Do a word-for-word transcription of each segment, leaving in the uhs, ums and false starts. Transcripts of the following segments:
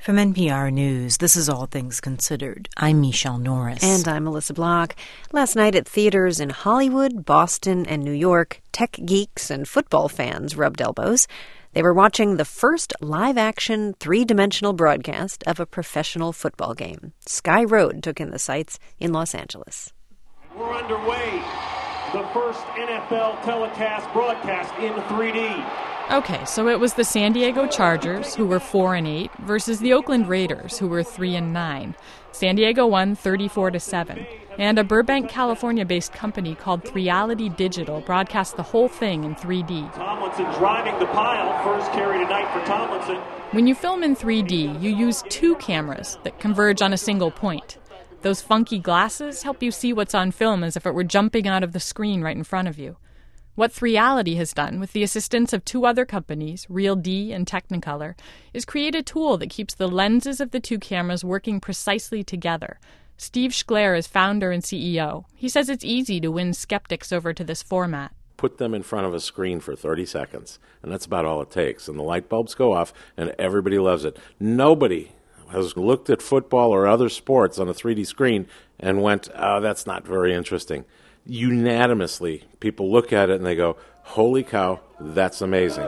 From N P R News, this is All Things Considered. I'm Michelle Norris. And I'm Melissa Block. Last night at theaters in Hollywood, Boston, and New York, tech geeks and football fans rubbed elbows. They were watching the first live-action, three-dimensional broadcast of a professional football game. Sky Road took in the sights in Los Angeles. We're underway. The first N F L telecast broadcast in three D. Okay, so it was the San Diego Chargers, who were four and eight, versus the Oakland Raiders, who were three and nine. San Diego won thirty-four to seven, and a Burbank, California-based company called Threality Digital broadcast the whole thing in three D. Tomlinson driving the pile, first carry tonight for Tomlinson. When you film in three D, you use two cameras that converge on a single point. Those funky glasses help you see what's on film as if it were jumping out of the screen right in front of you. What Threality has done, with the assistance of two other companies, RealD and Technicolor, is create a tool that keeps the lenses of the two cameras working precisely together. Steve Schler is founder and C E O. He says it's easy to win skeptics over to this format. Put them in front of a screen for thirty seconds, and that's about all it takes. And the light bulbs go off, and everybody loves it. Nobody has looked at football or other sports on a three D screen and went, oh, that's not very interesting. Unanimously, people look at it and they go, holy cow, that's amazing.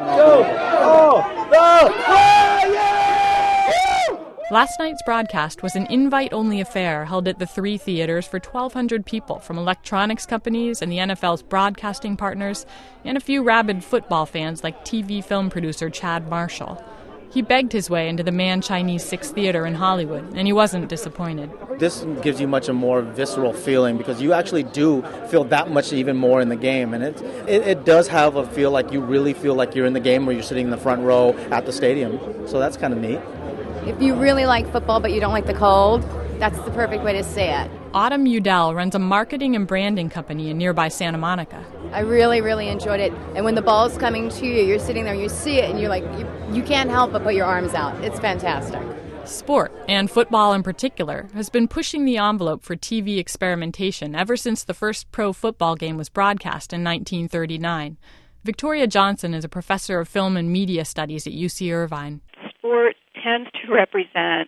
Last night's broadcast was an invite-only affair held at the three theaters for twelve hundred people from electronics companies and the N F L's broadcasting partners, and a few rabid football fans like T V film producer Chad Marshall. He begged his way into the Man Chinese Six Theater in Hollywood, and he wasn't disappointed. This gives you much a more visceral feeling because you actually do feel that much even more in the game. And it, it, it does have a feel like you really feel like you're in the game where you're sitting in the front row at the stadium. So that's kind of neat. If you really like football but you don't like the cold, that's the perfect way to say it. Autumn Udell runs a marketing and branding company in nearby Santa Monica. I really, really enjoyed it. And when the ball's coming to you, you're sitting there, you see it, and you're like, you, you can't help but put your arms out. It's fantastic. Sport, and football in particular, has been pushing the envelope for T V experimentation ever since the first pro football game was broadcast in nineteen thirty-nine. Victoria Johnson is a professor of film and media studies at U C Irvine. Sport tends to represent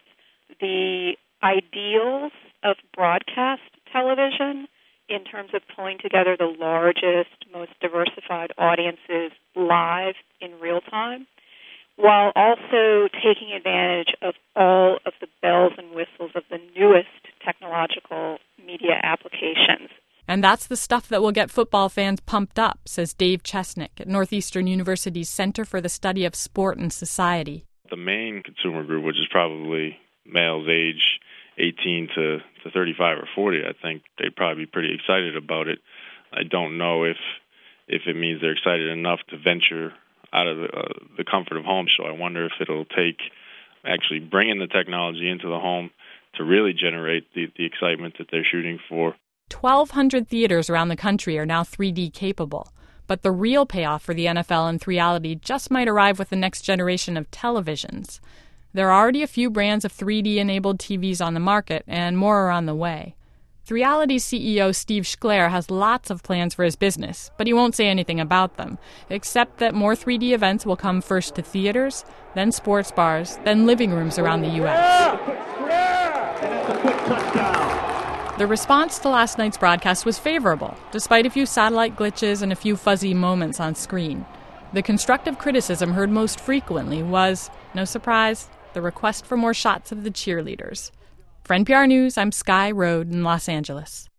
the ideals of broadcast television in terms of pulling together the largest, most diversified audiences live in real time, while also taking advantage of all of the bells and whistles of the newest technological media applications. And that's the stuff that will get football fans pumped up, says Dave Chesnick at Northeastern University's Center for the Study of Sport and Society. The main consumer group, which is probably males age eighteen to, to thirty-five or forty, I think they'd probably be pretty excited about it. I don't know if if it means they're excited enough to venture out of the, uh, the comfort of home. So I wonder if it'll take actually bringing the technology into the home to really generate the, the excitement that they're shooting for. twelve hundred theaters around the country are now three D capable. But the real payoff for the N F L and Threality just might arrive with the next generation of televisions. There are already a few brands of three D-enabled T Vs on the market, and more are on the way. Threality's C E O Steve Schler has lots of plans for his business, but he won't say anything about them, except that more three D events will come first to theaters, then sports bars, then living rooms around the U S The response to last night's broadcast was favorable, despite a few satellite glitches and a few fuzzy moments on screen. The constructive criticism heard most frequently was, no surprise, the request for more shots of the cheerleaders. For N P R News, I'm Sky Road in Los Angeles.